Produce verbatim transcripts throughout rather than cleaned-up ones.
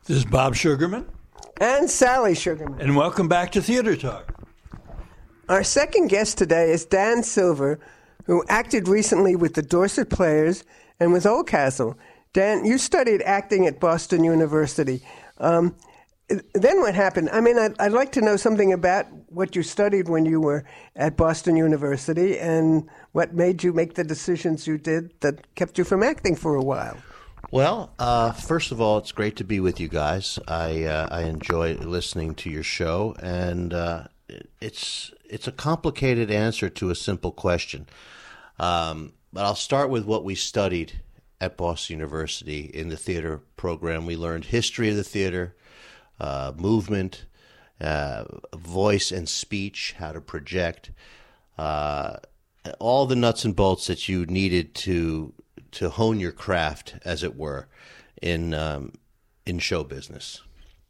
This is Bob Sugarman. And Sally Sugarman. And welcome back to Theater Talk. Our second guest today is Dan Silver, who acted recently with the Dorset Players and with Oldcastle. Dan, you studied acting at Boston University. Um, then what happened? I mean, I'd, I'd like to know something about what you studied when you were at Boston University and what made you make the decisions you did that kept you from acting for a while. Well, uh, first of all, it's great to be with you guys. I uh, I enjoy listening to your show, and uh, it's it's a complicated answer to a simple question. Um, but I'll start with what we studied at Boston University in the theater program. We learned history of the theater, uh, movement, uh, voice and speech, how to project, uh, all the nuts and bolts that you needed to to hone your craft, as it were, in um, in show business,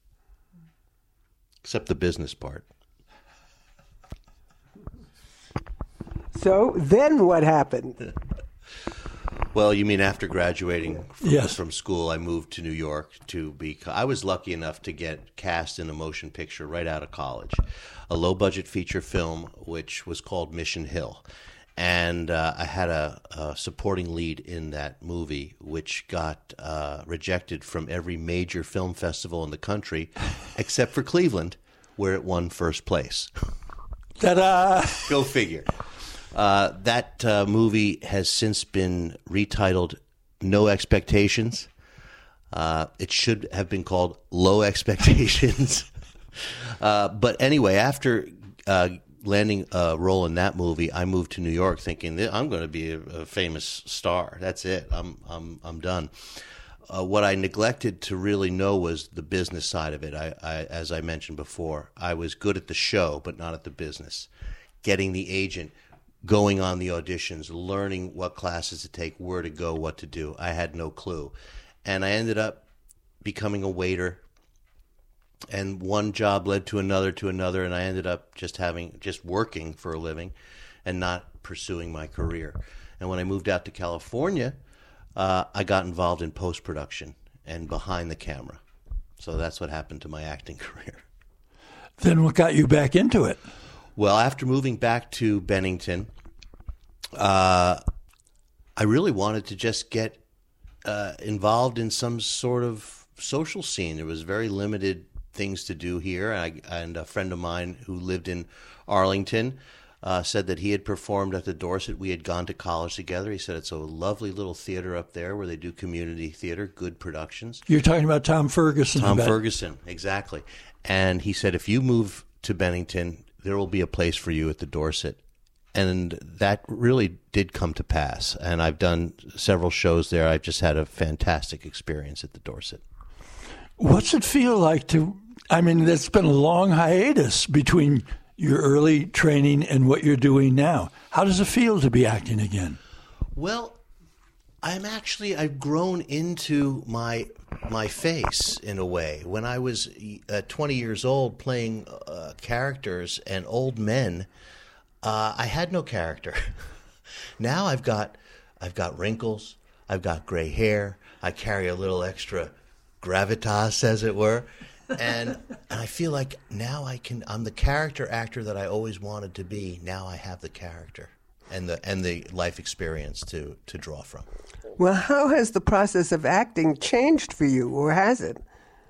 except the business part. So then what happened? Well, you mean after graduating from, yes. from school, I moved to New York to be. I was lucky enough to get cast in a motion picture right out of college, a low-budget feature film which was called Mission Hill. And uh, I had a, a supporting lead in that movie, which got uh, rejected from every major film festival in the country, except for Cleveland, where it won first place. Ta-da! Go figure. Uh, that uh, movie has since been retitled No Expectations. Uh, it should have been called Low Expectations. uh, but anyway, after uh, landing a role in that movie, I moved to New York thinking I'm going to be a, a famous star. That's it. I'm I'm I'm done. Uh, what I neglected to really know was the business side of it. I, I, as I mentioned before, I was good at the show, but not at the business. Getting the agent, going on the auditions, learning what classes to take, where to go, what to do. I had no clue. And I ended up becoming a waiter. And one job led to another to another, and I ended up just having just working for a living and not pursuing my career. And when I moved out to California, uh, I got involved in post-production and behind the camera. So that's what happened to my acting career. Then what got you back into it? Well, after moving back to Bennington, uh, I really wanted to just get uh, involved in some sort of social scene. There was very limited things to do here, and, I, and a friend of mine who lived in Arlington uh, said that he had performed at the Dorset. We had gone to college together. He said it's a lovely little theater up there where they do community theater, good productions. You're talking about Tom Ferguson. Tom about- Ferguson, exactly. And he said, if you move to Bennington, there will be a place for you at the Dorset. And that really did come to pass. And I've done several shows there. I've just had a fantastic experience at the Dorset. What's it feel like to, I mean, there's been a long hiatus between your early training and what you're doing now. How does it feel to be acting again? Well, I'm actually, I've grown into my my face in a way. When I was uh, twenty years old playing uh, characters and old men, uh, I had no character. Now I've got I've got wrinkles, I've got gray hair, I carry a little extra gravitas, as it were, and, and I feel like now I can. I'm the character actor that I always wanted to be. Now I have the character and the and the life experience to to draw from. Well, how has the process of acting changed for you, or has it?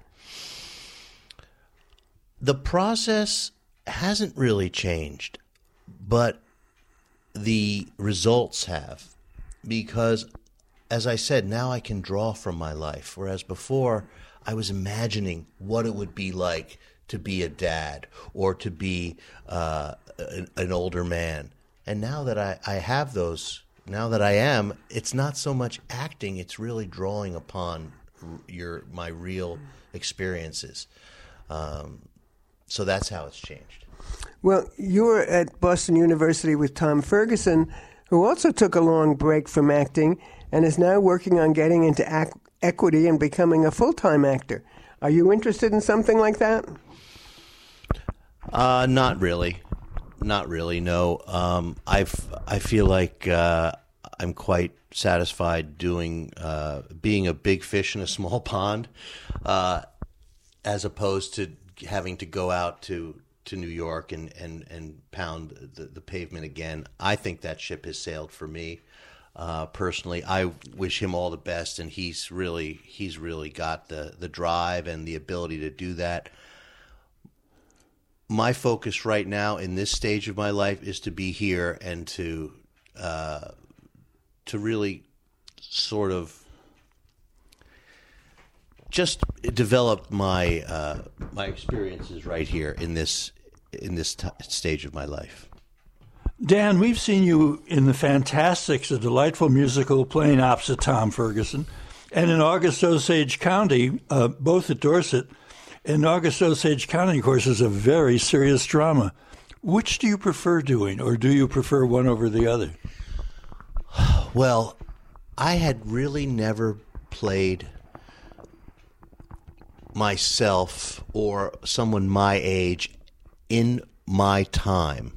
The process hasn't really changed, but the results have, because, as I said, now I can draw from my life, whereas before I was imagining what it would be like to be a dad or to be uh, an, an older man. And now that I, I have those, now that I am, it's not so much acting, it's really drawing upon your my real experiences. Um, so that's how it's changed. Well, you were at Boston University with Tom Ferguson, who also took a long break from acting and is now working on getting into ac- equity and becoming a full-time actor. Are you interested in something like that? Uh, not really. Not really, no. Um, I've, I feel like uh, I'm quite satisfied doing uh, being a big fish in a small pond. Uh, as opposed to having to go out to, to New York and, and, and pound the, the pavement again. I think that ship has sailed for me. Uh, personally, I wish him all the best, and he's really he's really got the, the drive and the ability to do that. My focus right now in this stage of my life is to be here and to uh, to really sort of just develop my uh, my experiences right here in this in this t- stage of my life. Dan, we've seen you in The Fantastics, a delightful musical playing opposite Tom Ferguson, and in August Osage County, uh, both at Dorset. And August Osage County, of course, is a very serious drama. Which do you prefer doing, or do you prefer one over the other? Well, I had really never played myself or someone my age in my time.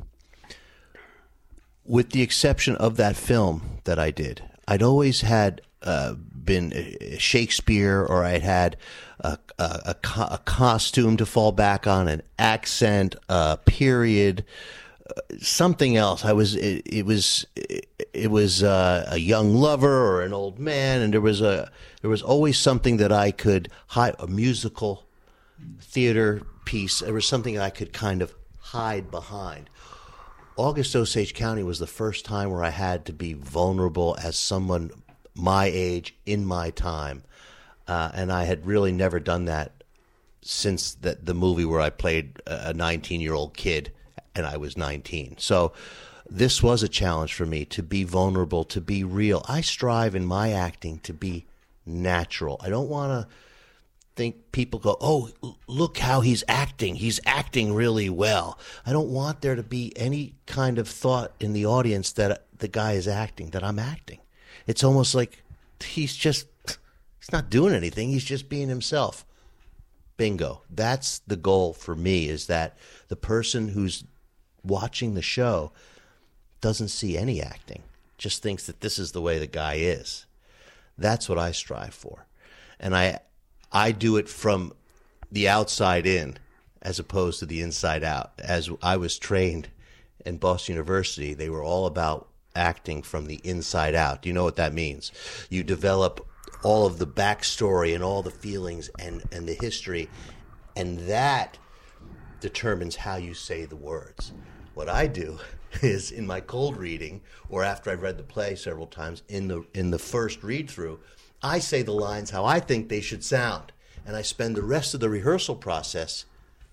With the exception of that film that I did, I'd always had uh, been Shakespeare, or I'd had a, a, a, co- a costume to fall back on, an accent, a period, uh, something else. I was it, it was it, it was uh, a young lover or an old man, and there was a there was always something that I could hide, a musical theater piece. There was something I could kind of hide behind. August Osage County was the first time where I had to be vulnerable as someone my age in my time, uh, and I had really never done that since the, the movie where I played a nineteen-year-old kid and I was nineteen. So this was a challenge for me, to be vulnerable, to be real. I strive in my acting to be natural. I don't want to think people go, oh, look how he's acting. He's acting really well. I don't want there to be any kind of thought in the audience that the guy is acting, that I'm acting. It's almost like he's just, he's not doing anything. He's just being himself. Bingo. That's the goal for me, is that the person who's watching the show doesn't see any acting, just thinks that this is the way the guy is. That's what I strive for. And I I do it from the outside in as opposed to the inside out. As I was trained in Boston University, they were all about acting from the inside out. Do you know what that means? You develop all of the backstory and all the feelings and, and the history, and that determines how you say the words. What I do is, in my cold reading, or after I've read the play several times, in the in the first read-through, I say the lines how I think they should sound, and I spend the rest of the rehearsal process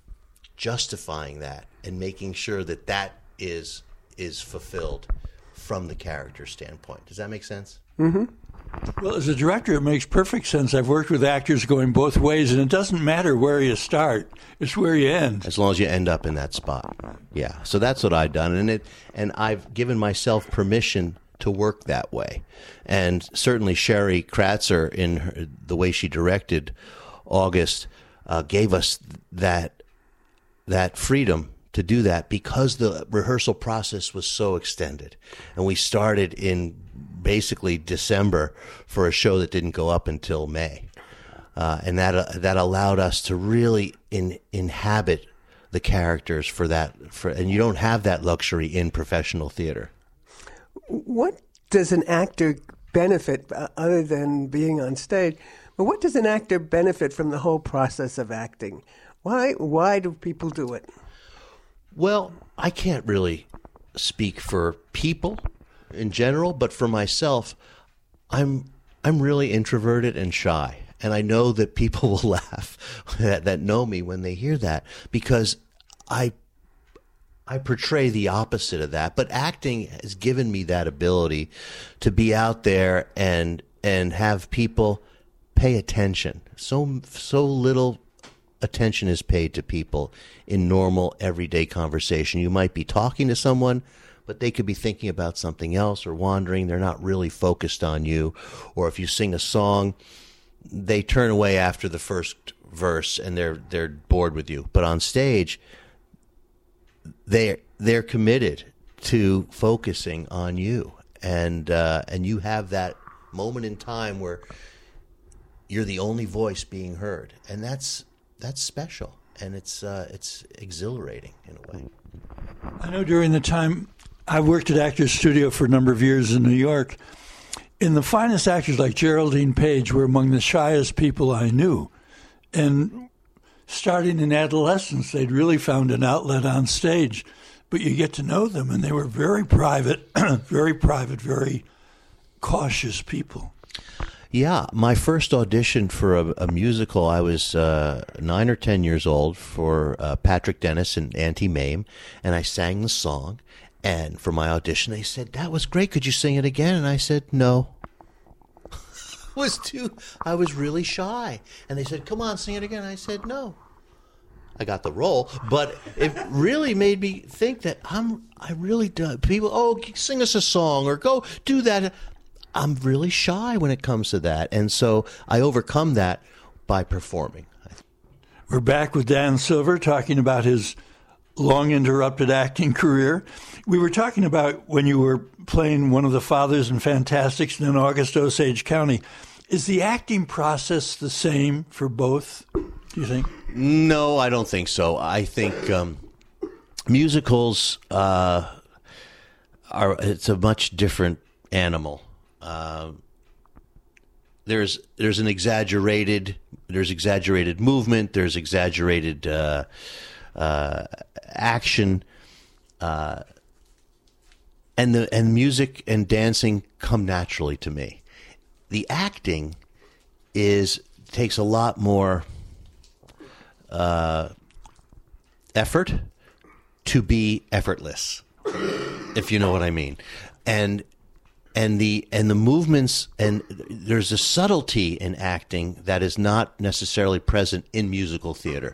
justifying that and making sure that that is is fulfilled from the character standpoint. Does that make sense? Mm-hmm. Well, as a director, it makes perfect sense. I've worked with actors going both ways, and it doesn't matter where you start; it's where you end. As long as you end up in that spot, yeah. So that's what I've done, and it and I've given myself permission to work that way. And certainly Sherry Kratzer, in her, the way she directed August, uh, gave us that that freedom to do that, because the rehearsal process was so extended. And we started in basically December for a show that didn't go up until May. Uh, and that uh, that allowed us to really in, inhabit the characters for that. For, and you don't have that luxury in professional theater. What does an actor benefit, uh, other than being on stage, but what does an actor benefit from the whole process of acting? Why why do people do it? Well, I can't really speak for people in general, but for myself, I'm I'm really introverted and shy. And I know that people will laugh that, that know me when they hear that, because I I portray the opposite of that. But acting has given me that ability to be out there and and have people pay attention. So so little attention is paid to people in normal, everyday conversation. You might be talking to someone, but they could be thinking about something else or wandering. They're not really focused on you. Or if you sing a song, they turn away after the first verse and they're they're bored with you. But on stage, they're they're committed to focusing on you, and uh, and you have that moment in time where you're the only voice being heard, and that's that's special, and it's uh, it's exhilarating in a way. I know during the time I worked at Actors Studio for a number of years in New York, and the finest actors like Geraldine Page were among the shyest people I knew. And starting in adolescence, they'd really found an outlet on stage. But you get to know them, and they were very private, very private, very cautious people. Yeah, my first audition for a, a musical, I was uh, nine or ten years old for uh, Patrick Dennis and Auntie Mame, and I sang the song. And for my audition, they said, "That was great. Could you sing it again?" And I said, "No." was too. I was really shy, and they said, "Come on, sing it again." And I said, "No." I got the role, but it really made me think that I'm. I really do. People, oh, sing us a song or go do that. I'm really shy when it comes to that, and so I overcome that by performing. We're back with Dan Silver talking about his long interrupted acting career. We were talking about when you were playing one of the fathers in Fantasticks and in August Osage County. Is the acting process the same for both, do you think? No, I don't think so. I think um, musicals uh, are, it's a much different animal. Uh, there's there's an exaggerated there's exaggerated movement. There's exaggerated uh, uh, action, uh, and the and music and dancing come naturally to me. The acting is takes a lot more uh, effort to be effortless, if you know what I mean, and. And the and the movements, and there's a subtlety in acting that is not necessarily present in musical theater.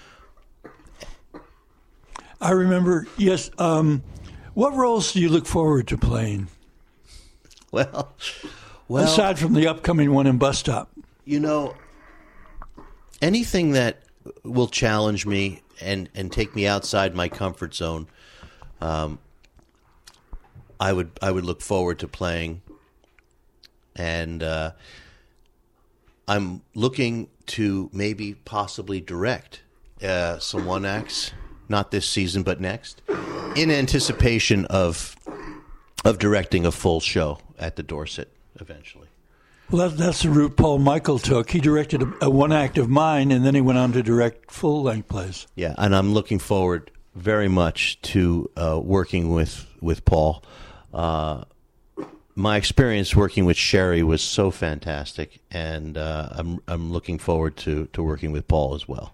I remember, yes. Um, what roles do you look forward to playing? Well, well, aside from the upcoming one in Bus Stop, you know, anything that will challenge me and and take me outside my comfort zone. Um, I would I would look forward to playing, and uh, I'm looking to maybe possibly direct uh, some one acts, not this season but next, in anticipation of of directing a full show at the Dorset eventually. Well, that, that's the route Paul Michael took. He directed a, a one act of mine, and then he went on to direct full length plays. Yeah, and I'm looking forward very much to uh, working with with Paul. Uh, my experience working with Sherry was so fantastic, and uh, I'm I'm looking forward to, to working with Paul as well.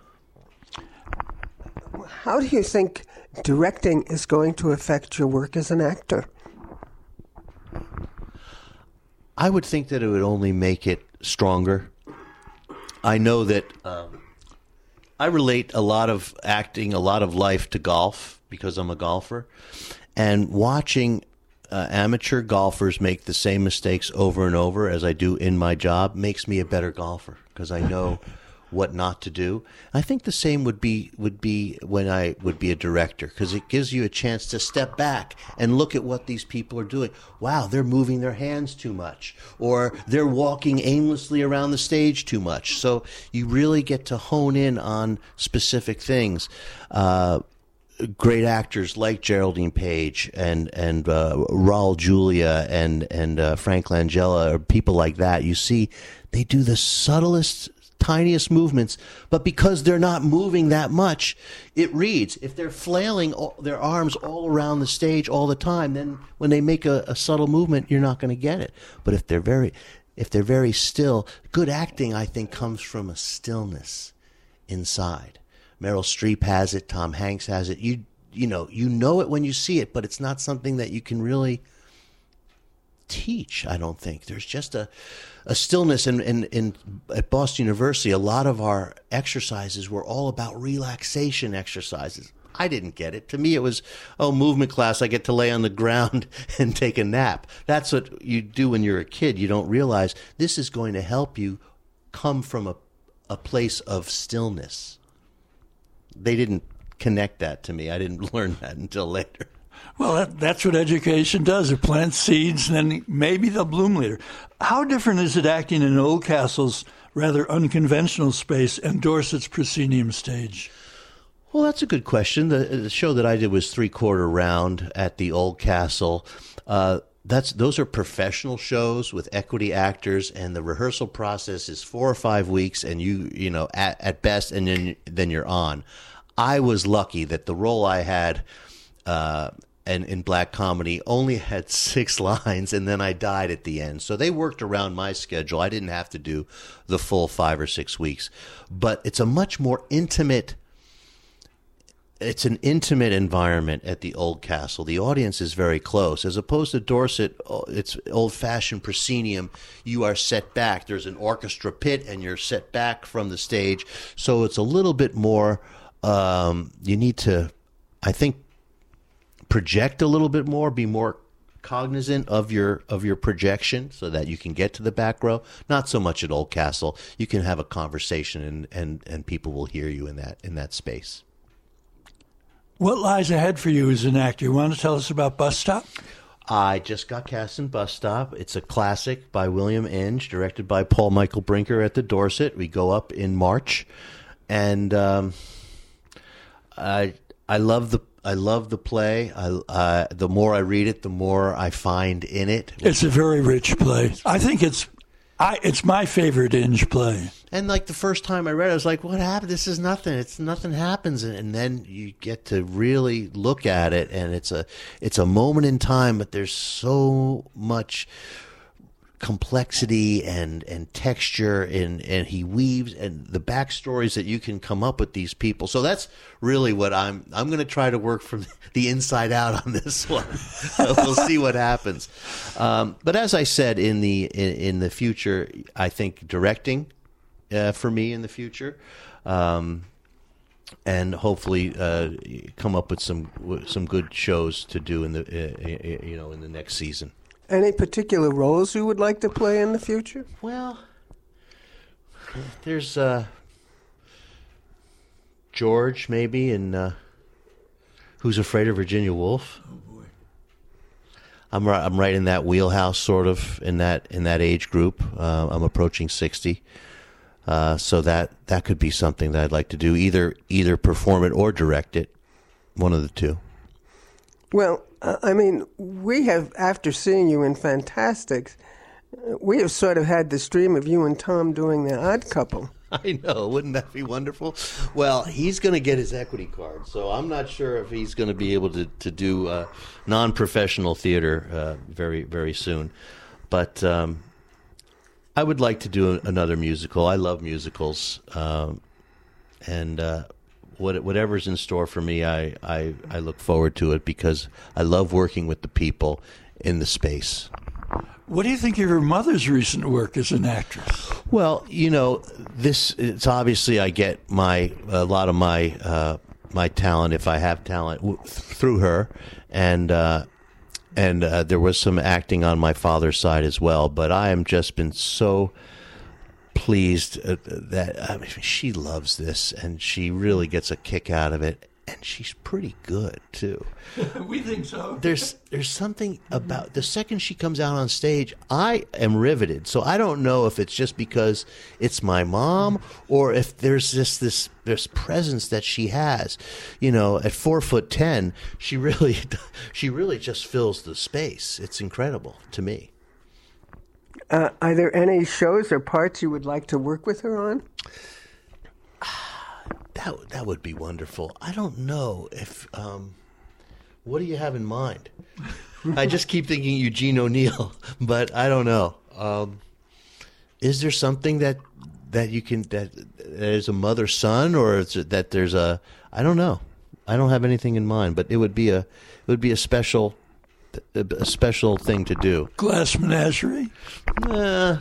How do you think directing is going to affect your work as an actor? I would think that it would only make it stronger. I know that um, I relate a lot of acting, a lot of life to golf because I'm a golfer. And watching uh, amateur golfers make the same mistakes over and over as I do in my job makes me a better golfer because I know what not to do. I think the same would be would be when I would be a director because it gives you a chance to step back and look at what these people are doing. Wow, they're moving their hands too much, or they're walking aimlessly around the stage too much. So you really get to hone in on specific things. Uh, Great actors like Geraldine Page and and uh, Raul Julia and and uh, Frank Langella or people like that. You see, they do the subtlest, tiniest movements, but because they're not moving that much, it reads. If they're flailing all, their arms all around the stage all the time, then when they make a, a subtle movement, you're not going to get it. But if they're very, if they're very still, good acting, I think, comes from a stillness inside. Meryl Streep has it. Tom Hanks has it. You you know you know it when you see it, but it's not something that you can really teach. I don't think there's just a a stillness. And in, in, in at Boston University, a lot of our exercises were all about relaxation exercises. I didn't get it. To me, it was oh movement class. I get to lay on the ground and take a nap. That's what you do when you're a kid. You don't realize this is going to help you come from a a place of stillness. They didn't connect that to me. I didn't learn that until later. Well, that, that's what education does. It plants seeds, and then maybe they'll bloom later. How different is it acting in Oldcastle's rather unconventional space and Dorset's proscenium stage? Well, that's a good question. The, the show that I did was Three Quarter Round at the Oldcastle. Uh, that's those are professional shows with equity actors, and the rehearsal process is four or five weeks, and you you know at, at best, and then then you're on. I was lucky that the role I had. Uh, and in black comedy only had six lines, and then I died at the end. So they worked around my schedule. I didn't have to do the full five or six weeks. But it's a much more intimate, it's an intimate environment at the Oldcastle. The audience is very close. As opposed to Dorset, it's old-fashioned proscenium. You are set back. There's an orchestra pit, and you're set back from the stage. So it's a little bit more, um, you need to, I think, project a little bit more, be more cognizant of your of your projection so that you can get to the back row. Not so much at Oldcastle. You can have a conversation and, and, and people will hear you in that in that space. What lies ahead for you as an actor? You want to tell us about Bus Stop? I just got cast in Bus Stop. It's a classic by William Inge, directed by Paul Michael Brinker at the Dorset. We go up in March, and um, I I love the I love the play. I, uh, the more I read it, the more I find in it. It's a very rich play. I think it's I, it's my favorite Inge play. And like the first time I read it, I was like, what happened? This is nothing. It's nothing happens. And then you get to really look at it, and it's a it's a moment in time, but there's so much complexity and, and texture, and, and he weaves, and the backstories that you can come up with these people. So that's really what I'm I'm going to try to work from the inside out on this one. We'll see what happens. Um, but as I said, in the in, in the future, I think directing uh, for me in the future, um, and hopefully uh, come up with some some good shows to do in the uh, you know in the next season. Any particular roles you would like to play in the future? Well, there's uh, George, maybe, in uh, Who's Afraid of Virginia Woolf. Oh boy, I'm right. I'm right in that wheelhouse, sort of in that in that age group. Uh, I'm approaching sixty, uh, so that that could be something that I'd like to do. Either either perform it or direct it, one of the two. Well, uh, I mean, we have, after seeing you in Fantastics, uh, we have sort of had this dream of you and Tom doing The Odd Couple. I know. Wouldn't that be wonderful? Well, he's going to get his equity card, so I'm not sure if he's going to be able to, to do uh, non-professional theater uh, very, very soon. But um, I would like to do another musical. I love musicals. Um, and uh, what, whatever's in store for me, I, I, I look forward to it because I love working with the people in the space. What do you think of your mother's recent work as an actress? Well, you know, this it's obviously I get my a lot of my uh, my talent, if I have talent, w- through her, and uh, and uh, there was some acting on my father's side as well. But I am just been so pleased that I mean, she loves this, and she really gets a kick out of it. And she's pretty good too. We think so. There's there's something about the second she comes out on stage, I am riveted. So I don't know if it's just because it's my mom or if there's just this this presence that she has. You know, at four foot ten, she really she really just fills the space. It's incredible to me. Uh, are there any shows or parts you would like to work with her on? That that would be wonderful. I don't know if. Um, what do you have in mind? I just keep thinking Eugene O'Neill, but I don't know. Um, is there something that that you can that there's a mother son, or is it that there's a? I don't know. I don't have anything in mind, but it would be a it would be a special a special thing to do. Glass Menagerie. Uh,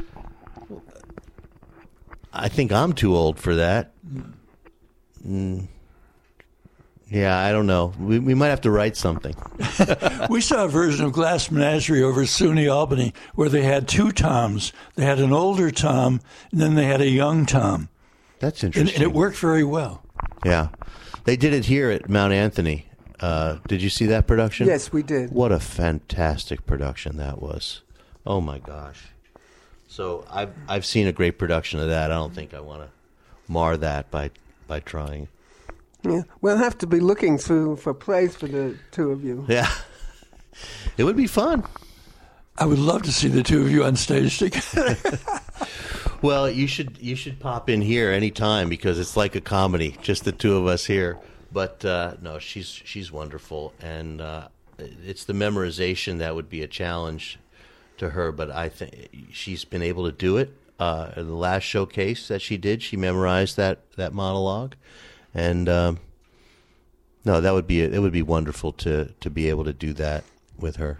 I think I'm too old for that. Mm. Yeah, I don't know. We we might have to write something. We saw a version of Glass Menagerie over at SUNY Albany where they had two Toms. They had an older Tom, and then they had a young Tom. That's And, interesting. and it worked very well. Yeah. They did it here at Mount Anthony. Uh, did you see that production? Yes, we did. What a fantastic production that was. Oh, my gosh. So I've I've seen a great production of that. I don't think I want to mar that by by trying. Yeah, we'll have to be looking through for plays for the two of you. Yeah, it would be fun. I would love to see the two of you on stage together. Well, you should you should pop in here anytime because it's like a comedy, just the two of us here. But uh, no, she's she's wonderful, and uh, it's the memorization that would be a challenge to her. But I think she's been able to do it. Uh, the last showcase that she did, she memorized that, that monologue, and um, no, that would be it would be wonderful to to be able to do that with her.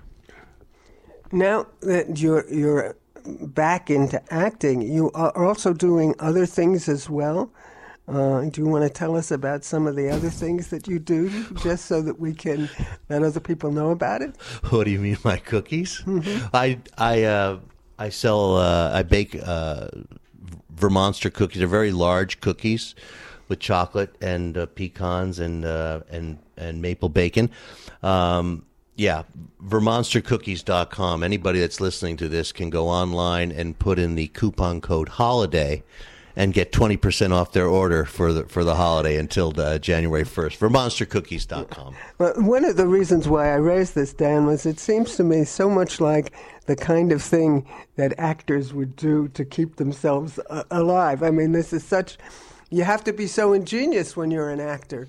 Now that you're you're back into acting, you are also doing other things as well. Uh, do you want to tell us about some of the other things that you do, just so that we can let other people know about it? What do you mean, my cookies? Mm-hmm. I I uh, I sell uh, I bake uh, Vermonster cookies. They're very large cookies with chocolate and uh, pecans and uh, and and maple bacon. Um, Yeah, Vermonster Cookies dot com. Anybody that's listening to this can go online and put in the coupon code HOLIDAY and get twenty percent off their order for the for the holiday until uh, January first. Vermonster Cookies dot com. Well, one of the reasons why I raised this, Dan, was it seems to me so much like the kind of thing that actors would do to keep themselves uh, alive. I mean, this is such... You have to be so ingenious when you're an actor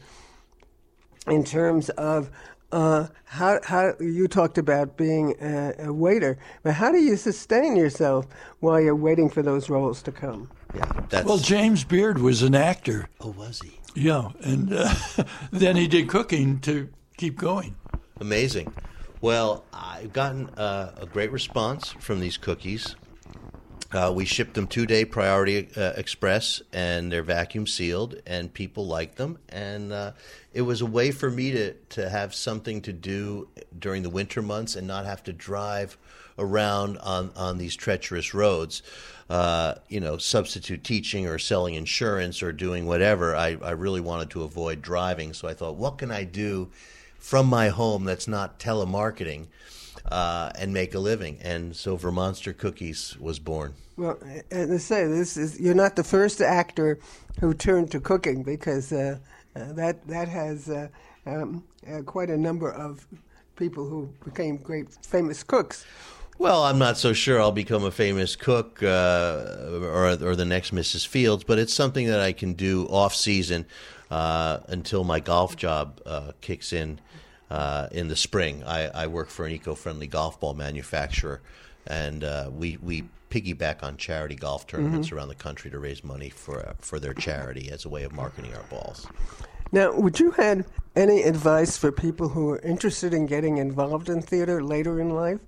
in terms of... Uh, how how you talked about being a, a waiter, but how do you sustain yourself while you're waiting for those roles to come? Yeah, that's... Well, James Beard was an actor. Oh, was he? Yeah, and uh, then he did cooking to keep going. Amazing. Well, I've gotten uh, a great response from these cookies. Uh, we shipped them two-day priority uh, express, and they're vacuum sealed, and people like them. And uh, it was a way for me to, to have something to do during the winter months and not have to drive around on, on these treacherous roads. Uh, you know, substitute teaching or selling insurance or doing whatever. I, I really wanted to avoid driving, so I thought, what can I do from my home that's not telemarketing? Uh, and make a living, and so Vermonster Cookies was born. Well, and to say this is you're not the first actor who turned to cooking, because uh, uh, that that has uh, um, uh, quite a number of people who became great famous cooks. Well, I'm not so sure I'll become a famous cook uh, or or the next Missus Fields, but it's something that I can do off season uh, until my golf job uh, kicks in. Uh, in the spring, I, I work for an eco-friendly golf ball manufacturer, and uh, we we piggyback on charity golf tournaments mm-hmm. around the country to raise money for uh, for their charity as a way of marketing our balls. Now, would you have any advice for people who are interested in getting involved in theater later in life?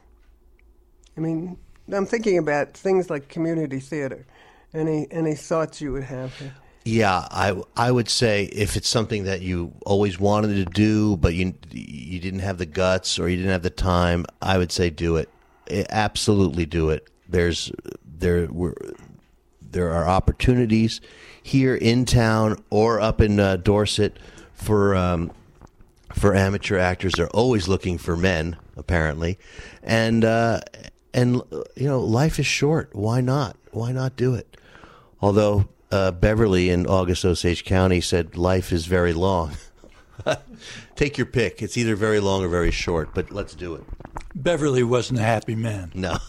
I mean, I'm thinking about things like community theater. Any any thoughts you would have? Yeah, I, I would say if it's something that you always wanted to do, but you you didn't have the guts or you didn't have the time, I would say do it. Absolutely do it. There's there were there are opportunities here in town or up in uh, Dorset for um, for amateur actors. They're always looking for men, apparently, and uh, and you know, life is short. Why not? Why not do it? Although. Uh, Beverly in August Osage County said life is very long. Take your pick. It's either very long or very short, but let's do it. Beverly wasn't a happy man. No.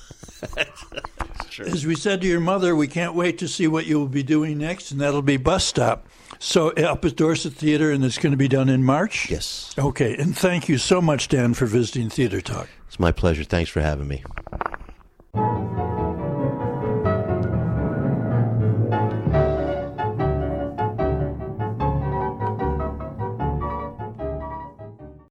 As we said to your mother, we can't wait to see what you will be doing next, and that'll be Bus Stop. So up at Dorset Theater, and it's going to be done in March? Yes. Okay, and thank you so much, Dan, for visiting Theater Talk. It's my pleasure. Thanks for having me.